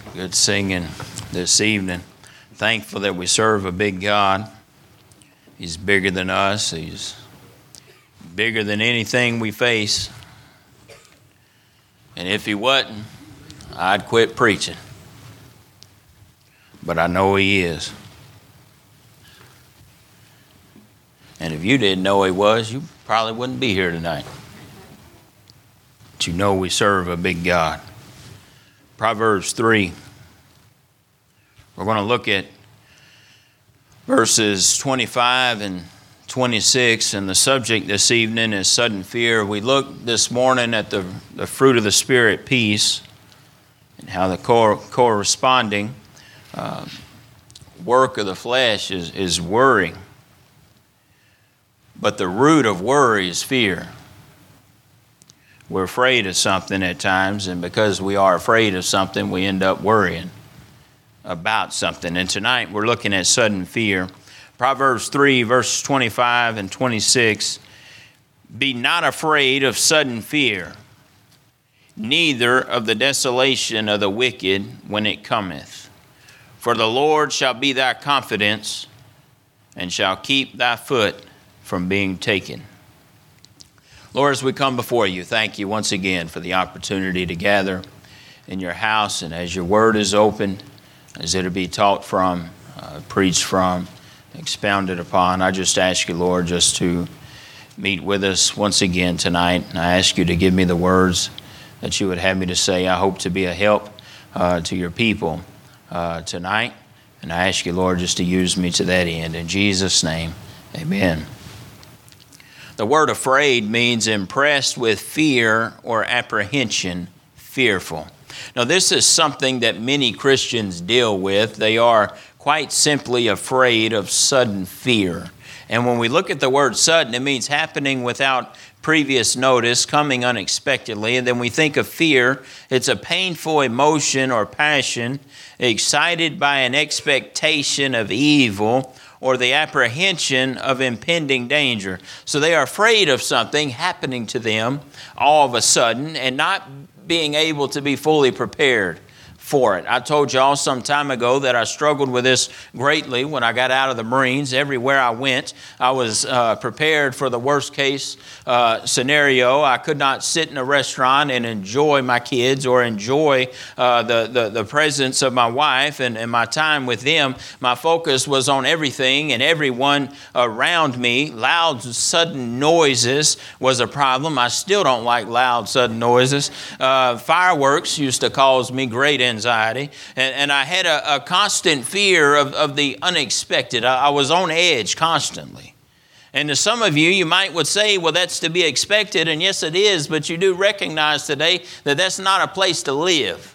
Good singing this evening. Thankful that we serve a big God. He's bigger than us. He's bigger than anything we face. And if he wasn't, I'd quit preaching. But I know he is. And if you didn't know he was, you probably wouldn't be here tonight. But you know we serve a big God. Proverbs 3. We're going to look at verses 25 and 26, and the subject this evening is sudden fear. We looked this morning at the fruit of the Spirit, peace, and how the corresponding work of the flesh is worry. But the root of worry is fear. We're afraid of something at times, and because we are afraid of something, we end up worrying about something. And tonight we're looking at sudden fear. Proverbs 3, verses 25 and 26. Be not afraid of sudden fear, neither of the desolation of the wicked when it cometh. For the Lord shall be thy confidence, and shall keep thy foot from being taken. Lord, as we come before you, thank you once again for the opportunity to gather in your house, and as your word is open, as it will be taught from, preached from, expounded upon, I just ask you, Lord, just to meet with us once again tonight. And I ask you to give me the words that you would have me to say. I hope to be a help to your people tonight. And I ask you, Lord, just to use me to that end. In Jesus' name, amen. The word afraid means impressed with fear or apprehension, fearful. Now, this is something that many Christians deal with. They are quite simply afraid of sudden fear. And when we look at the word sudden, it means happening without previous notice, coming unexpectedly. And then we think of fear. It's a painful emotion or passion, excited by an expectation of evil or the apprehension of impending danger. So they are afraid of something happening to them all of a sudden and not being able to be fully prepared for it. I told y'all some time ago that I struggled with this greatly when I got out of the Marines. Everywhere I went, I was prepared for the worst case scenario. I could not sit in a restaurant and enjoy my kids or enjoy the presence of my wife and my time with them. My focus was on everything and everyone around me. Loud, sudden noises was a problem. I still don't like loud, sudden noises. Fireworks used to cause me great anxiety. And I had a constant fear of the unexpected. I was on edge constantly. And to some of you would say, well, that's to be expected. And yes, it is. But you do recognize today that that's not a place to live.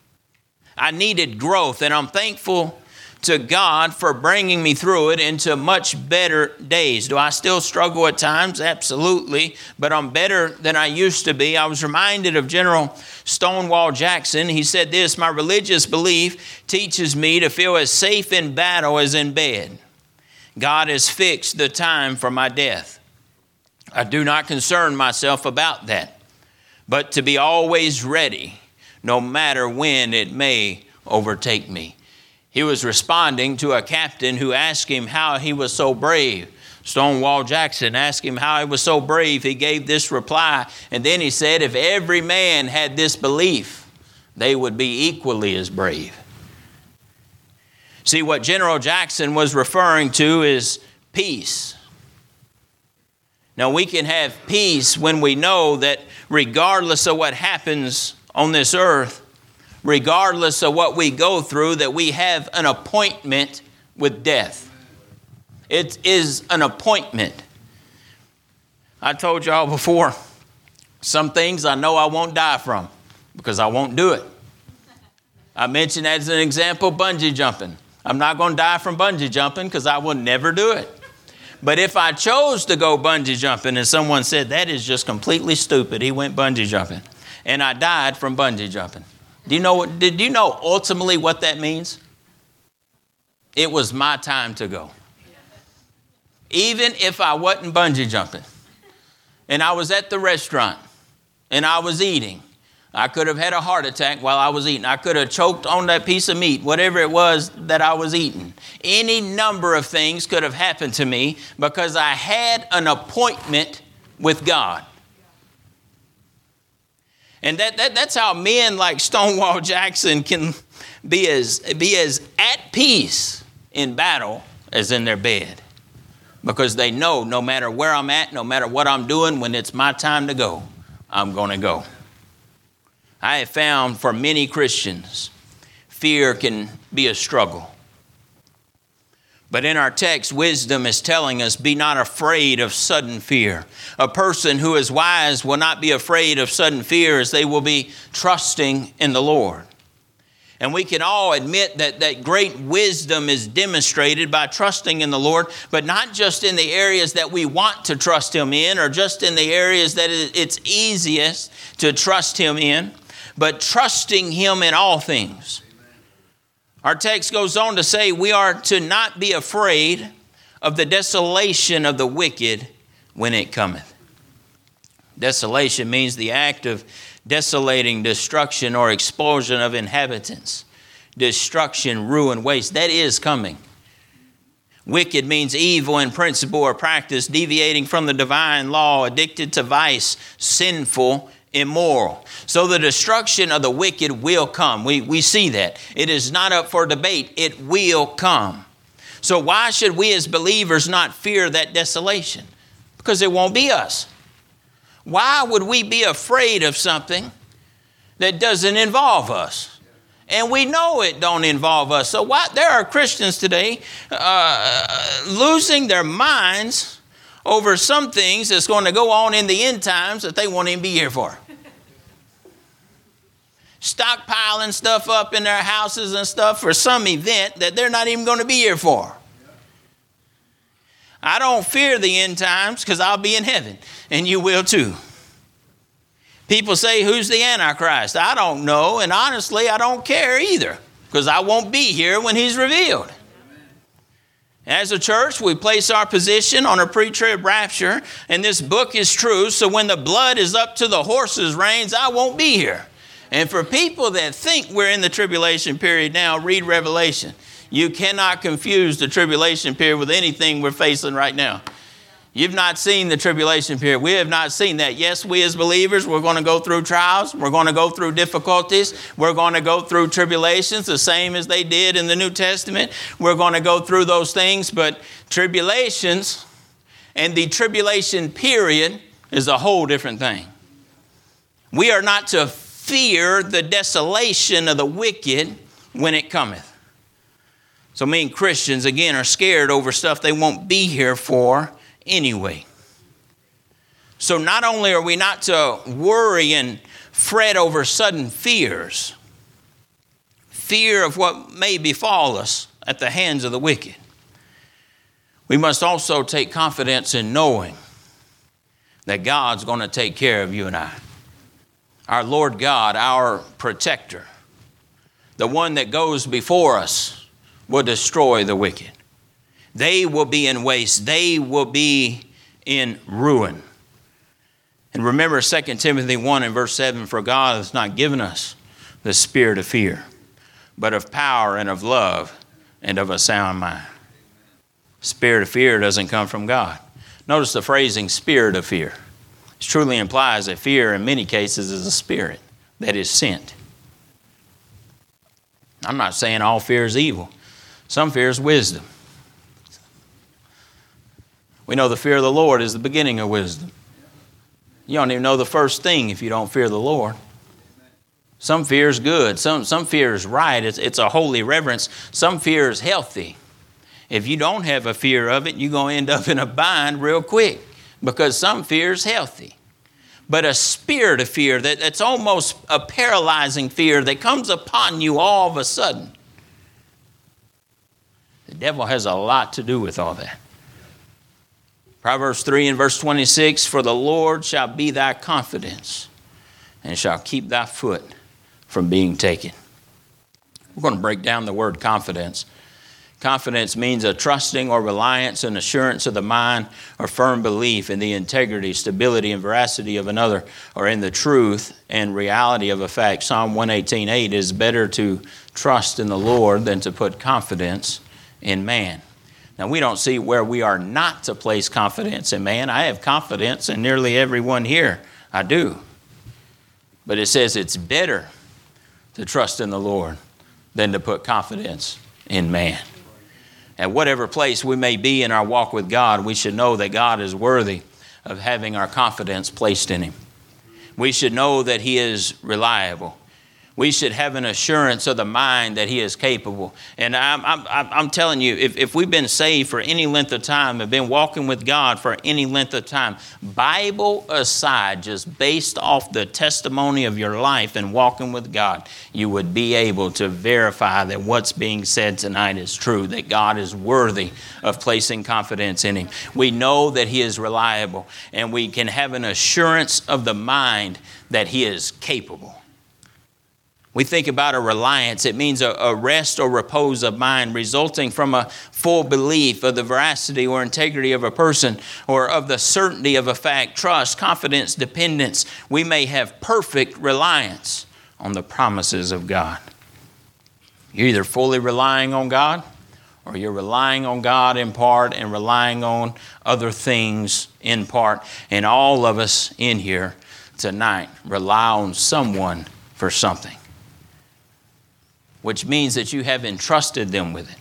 I needed growth, and I'm thankful to God for bringing me through it into much better days. Do I still struggle at times? Absolutely. But I'm better than I used to be. I was reminded of General Stonewall Jackson. He said this: my religious belief teaches me to feel as safe in battle as in bed. God has fixed the time for my death. I do not concern myself about that, but to be always ready, no matter when it may overtake me. He was responding to a captain who asked him how he was so brave. Stonewall Jackson asked him how he was so brave. He gave this reply, and then he said, if every man had this belief, they would be equally as brave. See, what General Jackson was referring to is peace. Now, we can have peace when we know that regardless of what happens on this earth, regardless of what we go through, that we have an appointment with death. It is an appointment. I told y'all before, some things I know I won't die from because I won't do it. I mentioned as an example, bungee jumping. I'm not going to die from bungee jumping because I will never do it. But if I chose to go bungee jumping and someone said, that is just completely stupid, he went bungee jumping, and I died from bungee jumping. Did you know ultimately what that means? It was my time to go. Even if I wasn't bungee jumping and I was at the restaurant and I was eating, I could have had a heart attack while I was eating. I could have choked on that piece of meat, whatever it was that I was eating. Any number of things could have happened to me because I had an appointment with God. And that's how men like Stonewall Jackson can be as at peace in battle as in their bed. Because they know no matter where I'm at, no matter what I'm doing, when it's my time to go, I'm going to go. I have found for many Christians, fear can be a struggle. But in our text, wisdom is telling us, be not afraid of sudden fear. A person who is wise will not be afraid of sudden fear as they will be trusting in the Lord. And we can all admit that great wisdom is demonstrated by trusting in the Lord, but not just in the areas that we want to trust Him in or just in the areas that it's easiest to trust Him in, but trusting Him in all things. Our text goes on to say we are to not be afraid of the desolation of the wicked when it cometh. Desolation means the act of desolating, destruction, or expulsion of inhabitants. Destruction, ruin, waste. That is coming. Wicked means evil in principle or practice, deviating from the divine law, addicted to vice, sinful, immoral. So the destruction of the wicked will come. We see that. It is not up for debate. It will come. So why should we as believers not fear that desolation? Because it won't be us. Why would we be afraid of something that doesn't involve us? And we know it don't involve us. So there are Christians today losing their minds over some things that's going to go on in the end times that they won't even be here for. Stockpiling stuff up in their houses and stuff for some event that they're not even going to be here for. I don't fear the end times because I'll be in heaven, and you will too. People say, who's the Antichrist? I don't know, and honestly, I don't care either because I won't be here when He's revealed. As a church, we place our position on a pre-trib rapture, and this book is true, so when the blood is up to the horse's reins, I won't be here. And for people that think we're in the tribulation period now, read Revelation. You cannot confuse the tribulation period with anything we're facing right now. You've not seen the tribulation period. We have not seen that. Yes, we as believers, we're going to go through trials. We're going to go through difficulties. We're going to go through tribulations, the same as they did in the New Testament. We're going to go through those things, but tribulations and the tribulation period is a whole different thing. We are not to fear the desolation of the wicked when it cometh. So many Christians, again, are scared over stuff they won't be here for anyway. So not only are we not to worry and fret over sudden fears, fear of what may befall us at the hands of the wicked, we must also take confidence in knowing that God's going to take care of you and I. Our Lord God, our protector, the one that goes before us, will destroy the wicked. They will be in waste. They will be in ruin. And remember 2 Timothy 1 and verse 7, for God has not given us the spirit of fear, but of power and of love and of a sound mind. Spirit of fear doesn't come from God. Notice the phrasing, spirit of fear. It truly implies that fear in many cases is a spirit that is sent. I'm not saying all fear is evil. Some fear is wisdom. We know the fear of the Lord is the beginning of wisdom. You don't even know the first thing if you don't fear the Lord. Some fear is good. Some fear is right. It's a holy reverence. Some fear is healthy. If you don't have a fear of it, you're going to end up in a bind real quick because some fear is healthy. But a spirit of fear that's almost a paralyzing fear that comes upon you all of a sudden. The devil has a lot to do with all that. Proverbs 3 and verse 26, for the Lord shall be thy confidence and shall keep thy foot from being taken. We're going to break down the word confidence. Confidence means a trusting or reliance and assurance of the mind or firm belief in the integrity, stability, and veracity of another, or in the truth and reality of a fact. Psalm 118:8 is better to trust in the Lord than to put confidence in man. Now, we don't see where we are not to place confidence in man. I have confidence in nearly everyone here. I do. But it says it's better to trust in the Lord than to put confidence in man. At whatever place we may be in our walk with God, we should know that God is worthy of having our confidence placed in Him. We should know that He is reliable. We should have an assurance of the mind that He is capable. And I'm telling you, if we've been saved for any length of time, have been walking with God for any length of time, Bible aside, just based off the testimony of your life and walking with God, you would be able to verify that what's being said tonight is true, that God is worthy of placing confidence in Him. We know that He is reliable, and we can have an assurance of the mind that He is capable. We think about a reliance. It means a rest or repose of mind resulting from a full belief of the veracity or integrity of a person or of the certainty of a fact, trust, confidence, dependence. We may have perfect reliance on the promises of God. You're either fully relying on God or you're relying on God in part and relying on other things in part. And all of us in here tonight rely on someone for something, which means that you have entrusted them with it.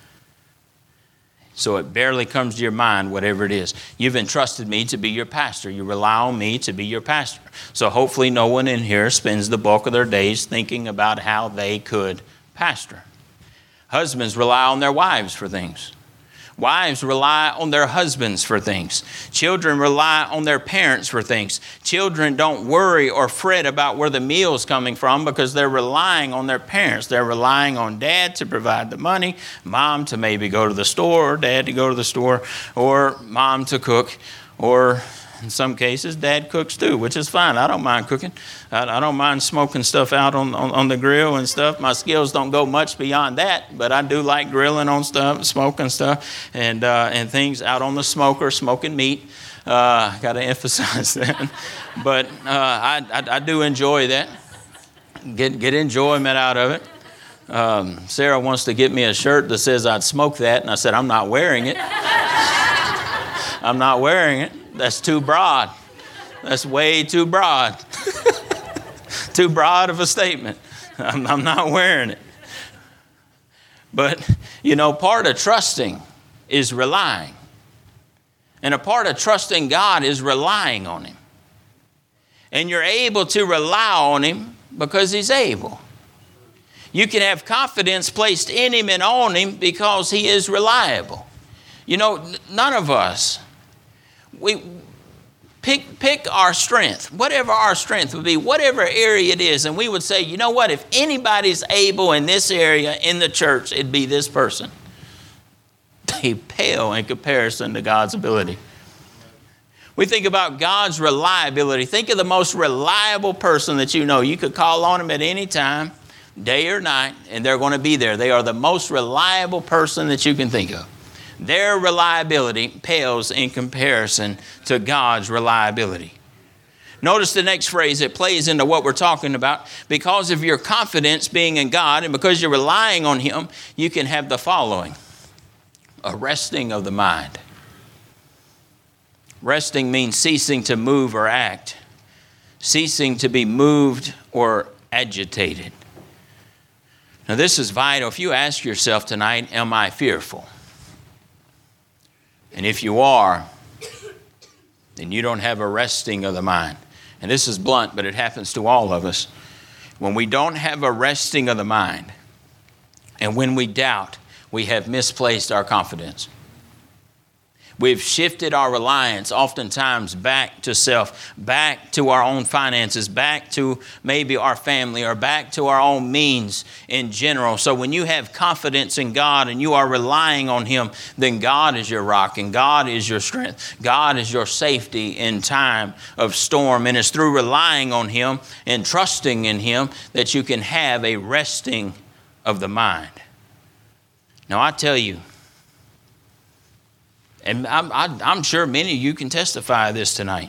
So it barely comes to your mind, whatever it is. You've entrusted me to be your pastor. You rely on me to be your pastor. So hopefully no one in here spends the bulk of their days thinking about how they could pastor. Husbands rely on their wives for things. Wives rely on their husbands for things. Children rely on their parents for things. Children don't worry or fret about where the meal's coming from because they're relying on their parents. They're relying on dad to provide the money, mom to maybe go to the store, or dad to go to the store, or mom to cook, or in some cases, dad cooks too, which is fine. I don't mind cooking. I don't mind smoking stuff out on the grill and stuff. My skills don't go much beyond that, but I do like grilling on stuff, smoking stuff, and things out on the smoker, smoking meat. Got to emphasize that. But I do enjoy that. Get enjoyment out of it. Sarah wants to get me a shirt that says I'd smoke that, and I said, I'm not wearing it. I'm not wearing it. That's too broad. That's way too broad. Too broad of a statement. I'm not wearing it. But, part of trusting is relying. And a part of trusting God is relying on Him. And you're able to rely on Him because He's able. You can have confidence placed in Him and on Him because He is reliable. None of us, we pick our strength, whatever our strength would be, whatever area it is, and we would say, you know what, if anybody's able in this area in the church, it'd be this person. They pale in comparison to God's ability. We think about God's reliability. Think of the most reliable person that you know. You could call on them at any time, day or night, and they're going to be there. They are the most reliable person that you can think of. Their reliability pales in comparison to God's reliability. Notice the next phrase. It plays into what we're talking about. Because of your confidence being in God and because you're relying on Him, you can have the following: a resting of the mind. Resting means ceasing to move or act, ceasing to be moved or agitated. Now, this is vital. If you ask yourself tonight, am I fearful? And if you are, then you don't have a resting of the mind. And this is blunt, but it happens to all of us. When we don't have a resting of the mind, and when we doubt, we have misplaced our confidence. We've shifted our reliance oftentimes back to self, back to our own finances, back to maybe our family, or back to our own means in general. So when you have confidence in God and you are relying on Him, then God is your rock and God is your strength. God is your safety in time of storm. And it's through relying on Him and trusting in Him that you can have a resting of the mind. Now I tell you, and I'm sure many of you can testify this tonight,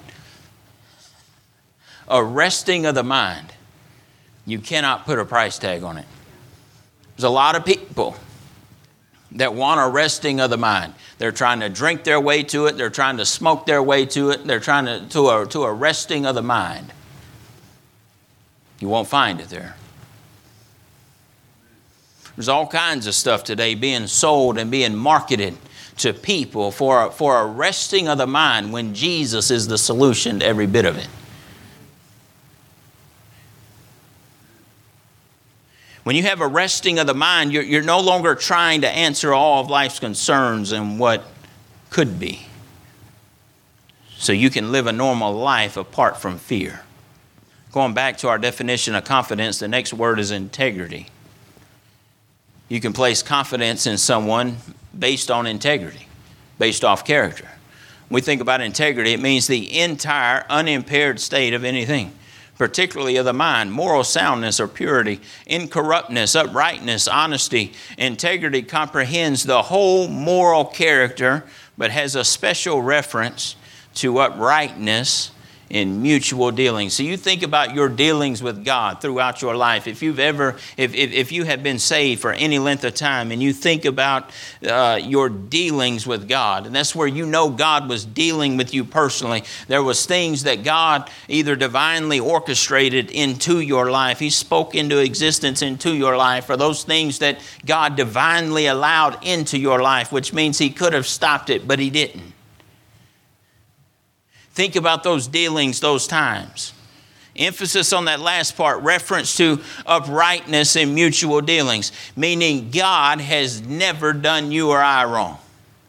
a resting of the mind, you cannot put a price tag on it. There's a lot of people that want a resting of the mind. They're trying to drink their way to it. They're trying to smoke their way to it. They're trying to a resting of the mind. You won't find it there. There's all kinds of stuff today being sold and being marketed to people for a resting of the mind when Jesus is the solution to every bit of it. When you have a resting of the mind, you're no longer trying to answer all of life's concerns and what could be. So you can live a normal life apart from fear. Going back to our definition of confidence, the next word is integrity. You can place confidence in someone based on integrity, based off character. When we think about integrity, it means the entire unimpaired state of anything, particularly of the mind, moral soundness or purity, incorruptness, uprightness, honesty. Integrity comprehends the whole moral character, but has a special reference to uprightness in mutual dealings. So you think about your dealings with God throughout your life. If you have been saved for any length of time and you think about your dealings with God, and that's where you know God was dealing with you personally. There was things that God either divinely orchestrated into your life. He spoke into existence into your life, or those things that God divinely allowed into your life, which means He could have stopped it, but He didn't. Think about those dealings, those times. Emphasis on that last part, reference to uprightness in mutual dealings, meaning God has never done you or I wrong.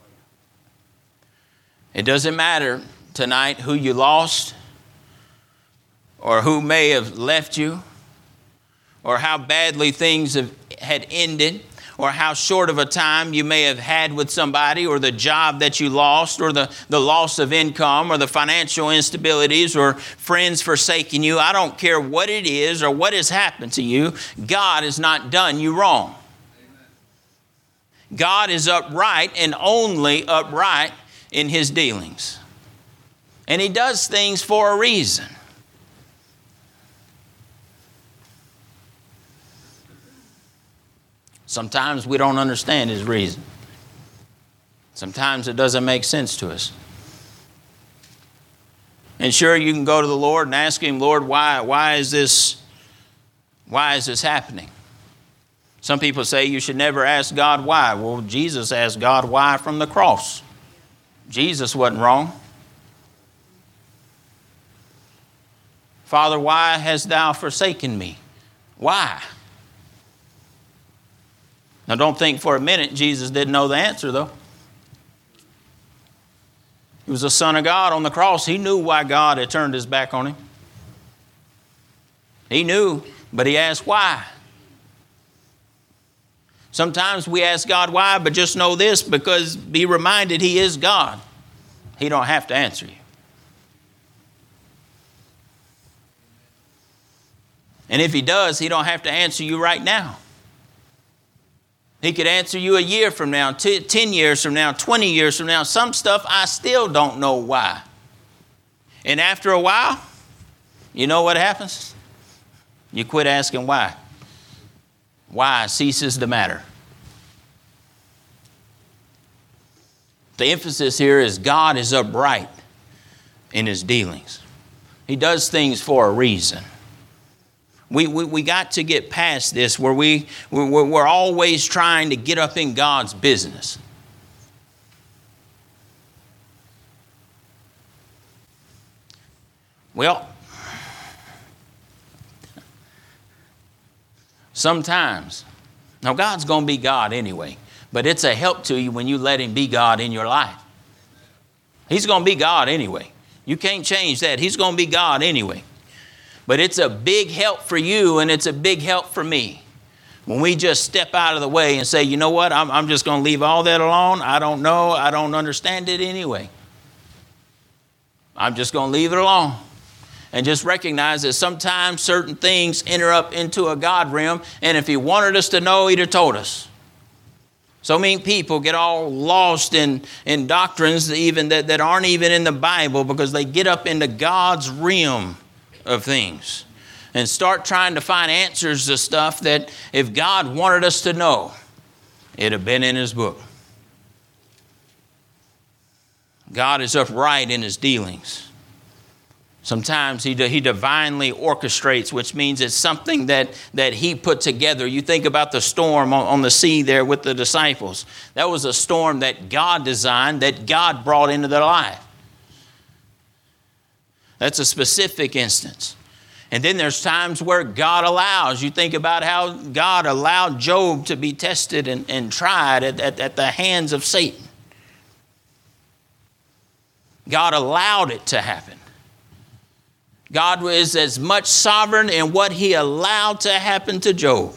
It doesn't matter tonight who you lost or who may have left you or how badly things had ended, or how short of a time you may have had with somebody, or the job that you lost, or the loss of income, or the financial instabilities, or friends forsaking you. I don't care what it is or what has happened to you. God has not done you wrong. God is upright and only upright in His dealings. And He does things for a reason. Sometimes we don't understand His reason. Sometimes it doesn't make sense to us. And sure, you can go to the Lord and ask Him, Lord, why is this happening? Some people say you should never ask God why. Well, Jesus asked God why from the cross. Jesus wasn't wrong. Father, why hast thou forsaken me? Why? Now, don't think for a minute Jesus didn't know the answer, though. He was the Son of God on the cross. He knew why God had turned His back on Him. He knew, but He asked why. Sometimes we ask God why, but just know this, because be reminded He is God. He don't have to answer you. And if He does, He don't have to answer you right now. He could answer you a year from now, 10 years from now, 20 years from now. Some stuff I still don't know why. And after a while, you know what happens? You quit asking why. Why ceases to matter. The emphasis here is God is upright in His dealings. He does things for a reason. We got to get past this where we're always trying to get up in God's business. Well, sometimes, now God's going to be God anyway, but it's a help to you when you let Him be God in your life. He's going to be God anyway. You can't change that. He's going to be God anyway. But it's a big help for you, and it's a big help for me when we just step out of the way and say, you know what, I'm just going to leave all that alone. I don't know. I don't understand it anyway. I'm just going to leave it alone. And just recognize that sometimes certain things enter up into a God realm, and if He wanted us to know, He'd have told us. So many people get all lost in doctrines even that aren't even in the Bible because they get up into God's realm of things and start trying to find answers to stuff that if God wanted us to know, it'd have been in His book. God is upright in His dealings. Sometimes he divinely orchestrates, which means it's something that He put together. You think about the storm on the sea there with the disciples. That was a storm that God designed, that God brought into their life. That's a specific instance. And then there's times where God allows. You think about how God allowed Job to be tested and tried at the hands of Satan. God allowed it to happen. God is as much sovereign in what He allowed to happen to Job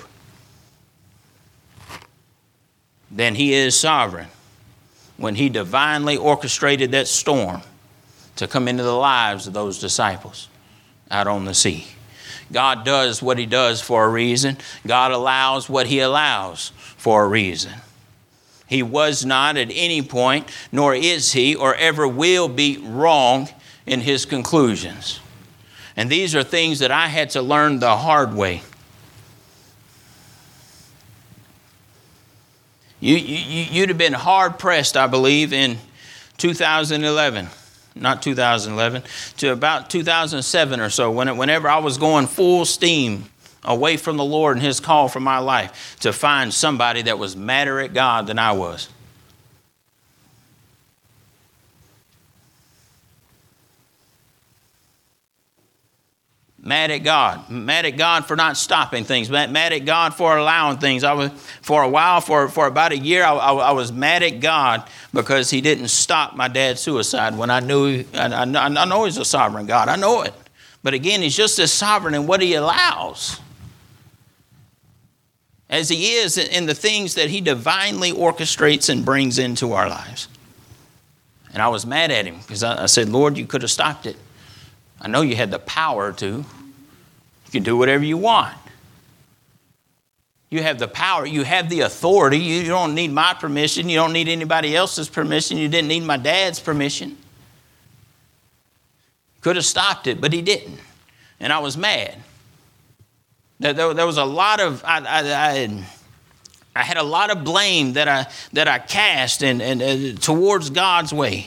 than He is sovereign when He divinely orchestrated that storm to come into the lives of those disciples out on the sea. God does what He does for a reason. God allows what He allows for a reason. He was not at any point, nor is He, or ever will be wrong in His conclusions. And these are things that I had to learn the hard way. You'd have been hard pressed, I believe, in 2011. Not 2011, to about 2007 or so, whenever I was going full steam away from the Lord and His call for my life, to find somebody that was madder at God than I was. Mad at God for not stopping things, mad at God for allowing things. I was for a while, for about a year, I was mad at God because He didn't stop my dad's suicide when I knew. I know He's a sovereign God, I know it, but again, He's just as sovereign in what He allows as He is in the things that He divinely orchestrates and brings into our lives. And I was mad at Him because I said, Lord, You could have stopped it. I know You had the power to. You can do whatever you want. You have the power. You have the authority. You don't need my permission. You don't need anybody else's permission. You didn't need my dad's permission. Could have stopped it, but He didn't. And I was mad. There was a lot of, I had a lot of blame that I cast and towards God's way.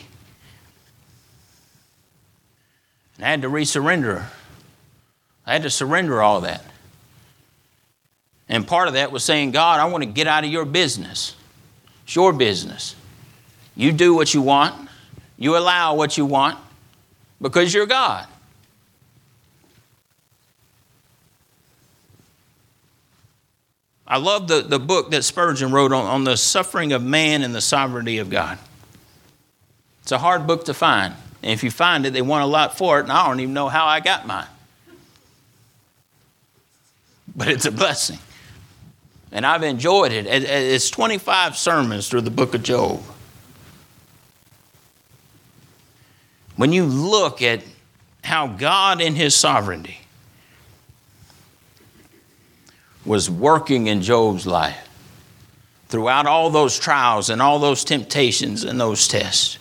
And I had to resurrender. I had to surrender all that. And part of that was saying, God, I want to get out of Your business. It's Your business. You do what you want. You allow what you want because You're God. I love the book that Spurgeon wrote on the suffering of man and the sovereignty of God. It's a hard book to find. And if you find it, they want a lot for it, and I don't even know how I got mine. But it's a blessing. And I've enjoyed it. It's 25 sermons through the book of Job. When you look at how God in His sovereignty was working in Job's life throughout all those trials and all those temptations and those tests.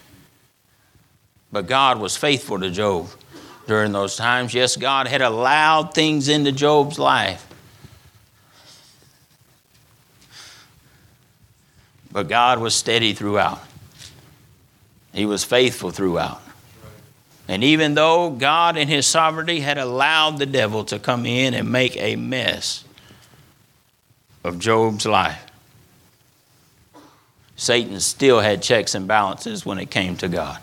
But God was faithful to Job during those times. Yes, God had allowed things into Job's life. But God was steady throughout. He was faithful throughout. And even though God in His sovereignty had allowed the devil to come in and make a mess of Job's life, Satan still had checks and balances when it came to God.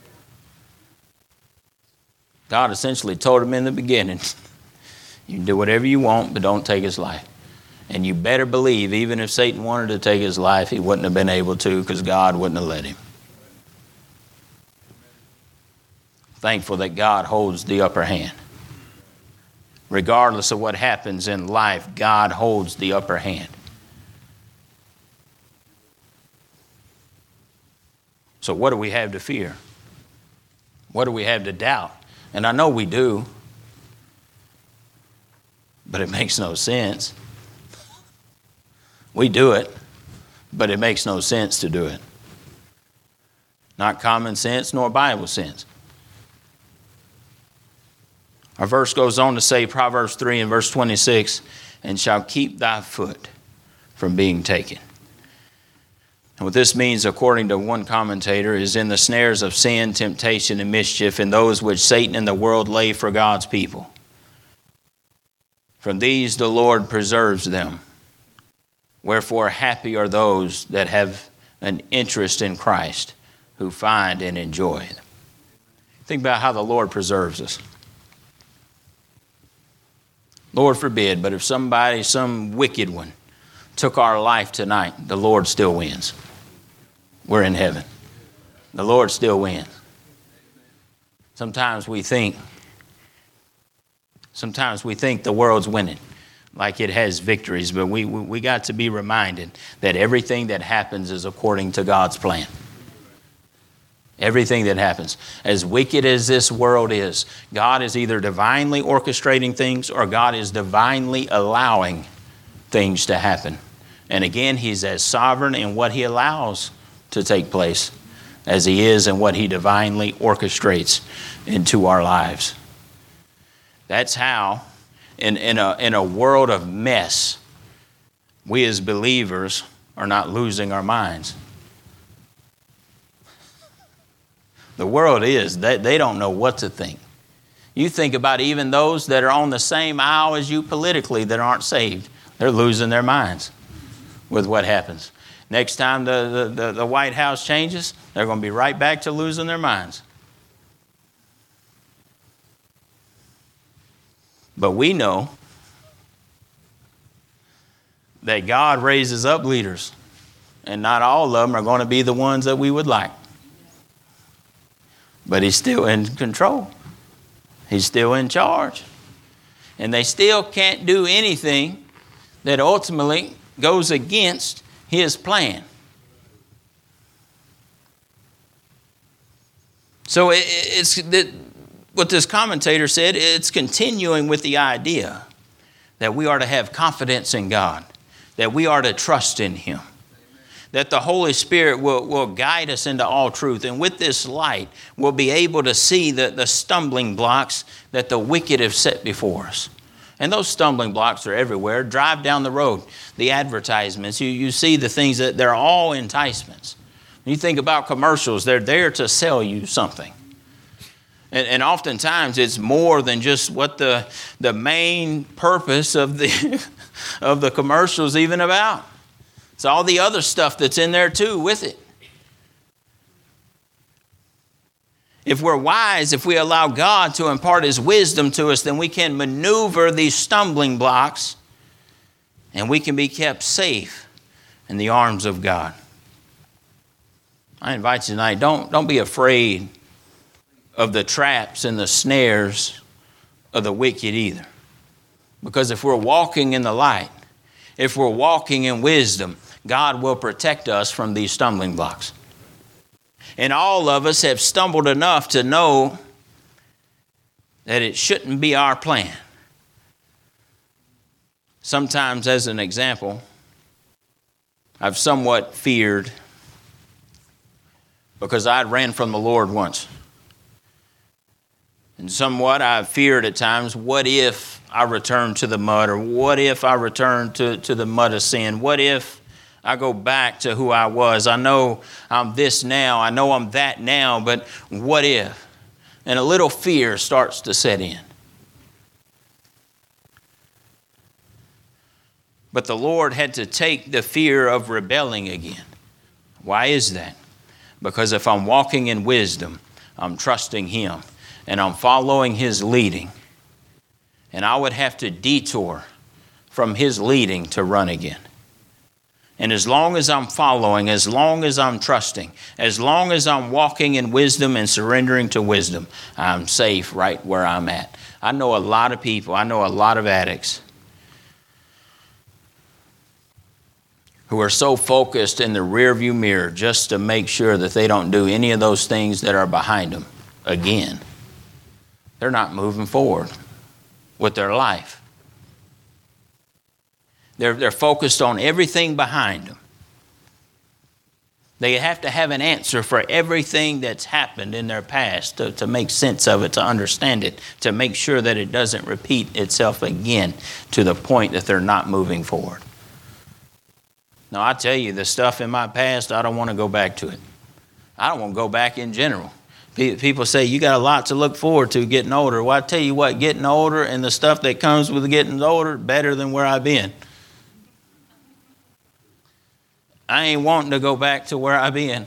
God essentially told him in the beginning, you can do whatever you want, but don't take his life. And you better believe, even if Satan wanted to take his life, he wouldn't have been able to because God wouldn't have let him. Thankful that God holds the upper hand. Regardless of what happens in life, God holds the upper hand. So what do we have to fear? What do we have to doubt? And I know we do, but it makes no sense. We do it. but it makes no sense to do it. Not common sense nor Bible sense. Our verse goes on to say, Proverbs 3 and verse 26, and shall keep thy foot from being taken. And what this means, according to one commentator, is in the snares of sin, temptation, and mischief, and those which Satan and the world lay for God's people. From these the Lord preserves them. Wherefore happy are those that have an interest in Christ, who find and enjoy it. Think about how the Lord preserves us. Lord forbid, but if somebody, some wicked one, took our life tonight, the Lord still wins. We're in heaven. The Lord still wins. Sometimes we think the world's winning, like it has victories, but we got to be reminded that everything that happens is according to God's plan. Everything that happens. As wicked as this world is, God is either divinely orchestrating things or God is divinely allowing things to happen. And again, He's as sovereign in what He allows to take place as He is in what He divinely orchestrates into our lives. That's how, in a world of mess, we as believers are not losing our minds. The world is. They don't know what to think. You think about even those that are on the same aisle as you politically that aren't saved. They're losing their minds with what happens. Next time the White House changes, they're going to be right back to losing their minds. But we know that God raises up leaders, and not all of them are going to be the ones that we would like. But He's still in control. He's still in charge. And they still can't do anything that ultimately goes against His plan. So what this commentator said, it's continuing with the idea that we are to have confidence in God, that we are to trust in Him, that the Holy Spirit will guide us into all truth. And with this light, we'll be able to see the stumbling blocks that the wicked have set before us. And those stumbling blocks are everywhere. Drive down the road, the advertisements, you see the things that they're all enticements. When you think about commercials, they're there to sell you something. And oftentimes it's more than just what the main purpose of the commercial is even about. It's all the other stuff that's in there too with it. If we're wise, if we allow God to impart His wisdom to us, then we can maneuver these stumbling blocks and we can be kept safe in the arms of God. I invite you tonight, don't be afraid of the traps and the snares of the wicked either. Because if we're walking in the light, if we're walking in wisdom, God will protect us from these stumbling blocks. And all of us have stumbled enough to know that it shouldn't be our plan. Sometimes, as an example, I've somewhat feared because I ran from the Lord once. And somewhat I've feared at times, what if I return to the mud? Or what if I return to the mud of sin? What if I go back to who I was? I know I'm this now. I know I'm that now. But what if? And a little fear starts to set in. But the Lord had to take the fear of rebelling again. Why is that? Because if I'm walking in wisdom, I'm trusting Him, and I'm following His leading, and I would have to detour from His leading to run again. And as long as I'm following, as long as I'm trusting, as long as I'm walking in wisdom and surrendering to wisdom, I'm safe right where I'm at. I know a lot of people, I know a lot of addicts who are so focused in the rearview mirror just to make sure that they don't do any of those things that are behind them again. They're not moving forward with their life. They're focused on everything behind them. They have to have an answer for everything that's happened in their past to make sense of it, to understand it, to make sure that it doesn't repeat itself again to the point that they're not moving forward. Now, I tell you, the stuff in my past, I don't want to go back to it. I don't want to go back in general. People say, you got a lot to look forward to getting older. Well, I tell you what, getting older and the stuff that comes with getting older, better than where I've been. I ain't wanting to go back to where I've been.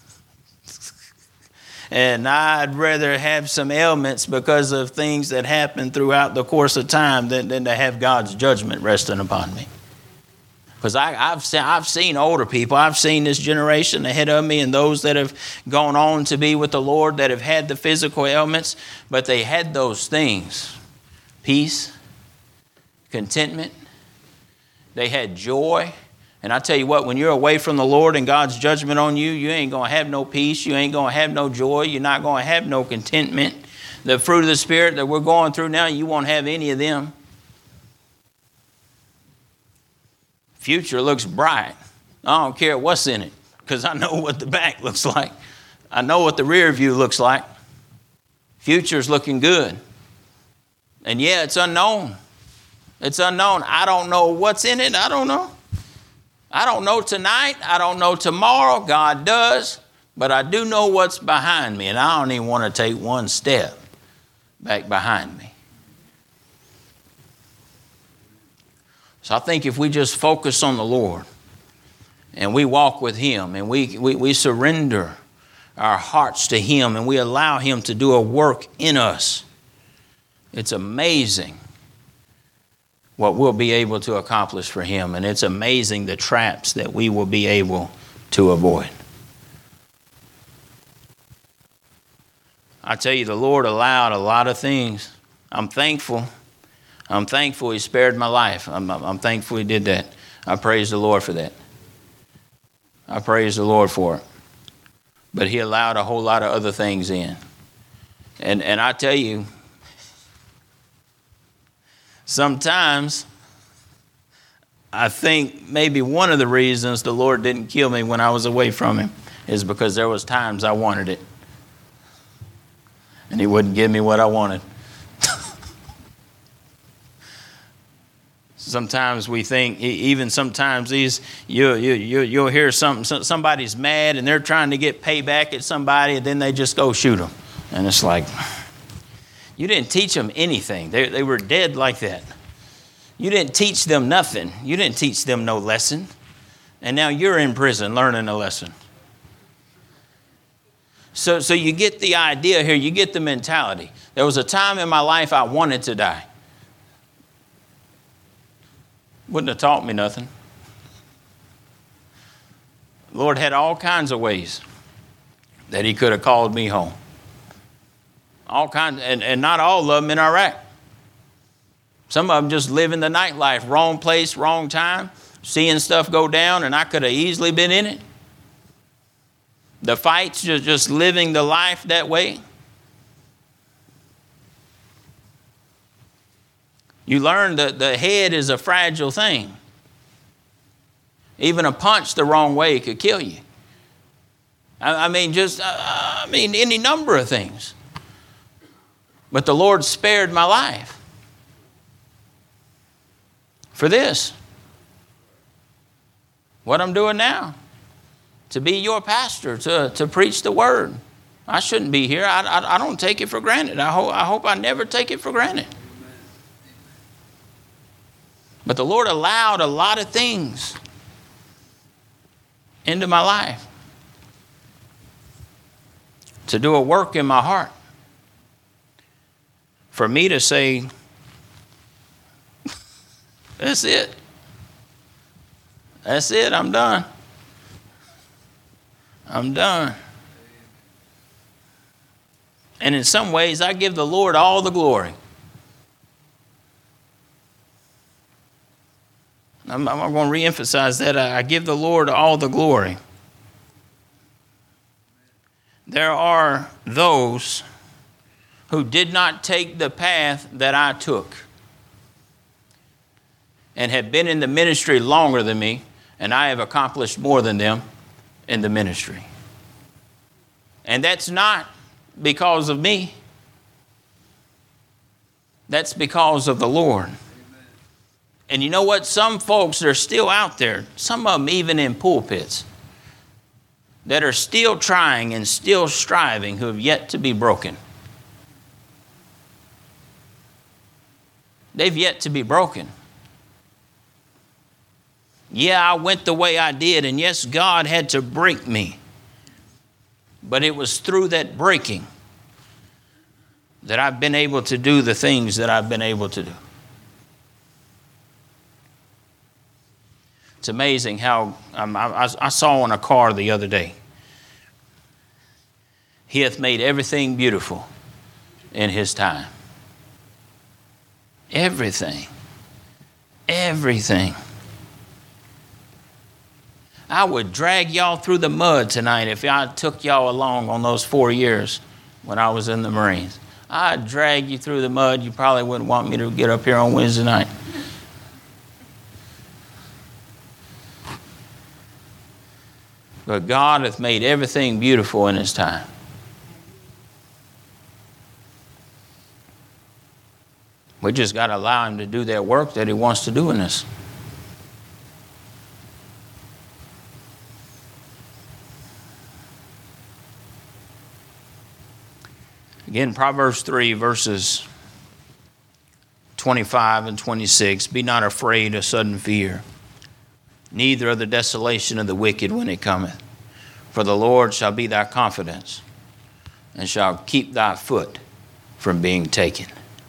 And I'd rather have some ailments because of things that happen throughout the course of time than to have God's judgment resting upon me. Because I've seen older people. I've seen this generation ahead of me and those that have gone on to be with the Lord that have had the physical ailments, but they had those things. Peace, contentment. They had joy. And I tell you what, when you're away from the Lord and God's judgment on you, you ain't going to have no peace. You ain't going to have no joy. You're not going to have no contentment. The fruit of the Spirit that we're going through now, you won't have any of them. Future looks bright. I don't care what's in it because I know what the back looks like. I know what the rear view looks like. Future's looking good. And yeah, it's unknown. It's unknown. I don't know what's in it. I don't know. I don't know tonight. I don't know tomorrow. God does. But I do know what's behind me, and I don't even want to take one step back behind me. So I think if we just focus on the Lord and we walk with Him and we surrender our hearts to Him and we allow Him to do a work in us, it's amazing what we'll be able to accomplish for Him. And it's amazing the traps that we will be able to avoid. I tell you, the Lord allowed a lot of things. I'm thankful. I'm thankful He spared my life. I'm thankful He did that. I praise the Lord for that. I praise the Lord for it. But He allowed a whole lot of other things in. And I tell you, sometimes I think maybe one of the reasons the Lord didn't kill me when I was away from Him is because there was times I wanted it. And He wouldn't give me what I wanted. Sometimes we think, even sometimes you'll hear somebody's mad and they're trying to get payback at somebody and then they just go shoot them. And it's like, you didn't teach them anything. They were dead like that. You didn't teach them nothing. You didn't teach them no lesson. And now you're in prison learning a lesson. So you get the idea here. You get the mentality. There was a time in my life I wanted to die. Wouldn't have taught me nothing. The Lord had all kinds of ways that He could have called me home. All kinds, and not all of them in Iraq. Some of them just living the nightlife, wrong place, wrong time, seeing stuff go down, and I could have easily been in it. The fights, just living the life that way. You learn that the head is a fragile thing. Even a punch the wrong way could kill you. I mean, any number of things. But the Lord spared my life for this. What I'm doing now. To be your pastor, to preach the word. I shouldn't be here. I don't take it for granted. I hope I never take it for granted. But the Lord allowed a lot of things into my life to do a work in my heart. For me to say, that's it. That's it. I'm done. I'm done. And in some ways, I give the Lord all the glory. I'm going to reemphasize that. I give the Lord all the glory. There are those who did not take the path that I took and have been in the ministry longer than me, and I have accomplished more than them. in the ministry. And that's not because of me. That's because of the Lord. And you know what? Some folks are still out there, some of them even in pulpits, that are still trying and still striving, who have yet to be broken. They've yet to be broken. Yeah, I went the way I did, and yes, God had to break me. But it was through that breaking that I've been able to do the things that I've been able to do. It's amazing how I saw on a car the other day, He hath made everything beautiful in His time. Everything. Everything. I would drag y'all through the mud tonight if I took y'all along on those 4 years when I was in the Marines. I'd drag you through the mud. You probably wouldn't want me to get up here on Wednesday night. But God hath made everything beautiful in His time. We just got to allow Him to do that work that He wants to do in us. Again, Proverbs 3, verses 25 and 26. Be not afraid of sudden fear, neither of the desolation of the wicked when it cometh. For the Lord shall be thy confidence, and shall keep thy foot from being taken.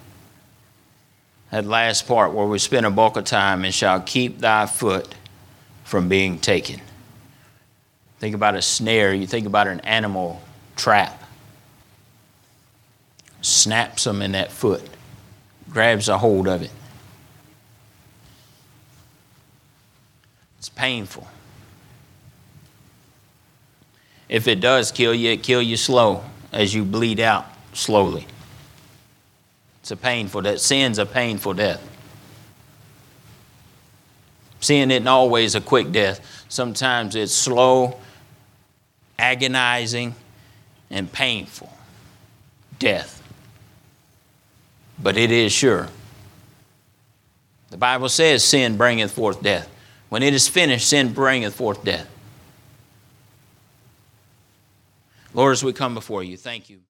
That last part where we spend a bulk of time, and shall keep thy foot from being taken. Think about a snare. You think about an animal trap. Snaps them in that foot, grabs a hold of it. It's painful. If it does kill you, it kills you slow as you bleed out slowly. It's a painful death. Sin's a painful death. Sin isn't always a quick death. Sometimes it's slow, agonizing, and painful death. But it is sure. The Bible says sin bringeth forth death. When it is finished, sin bringeth forth death. Lord, as we come before you, thank you.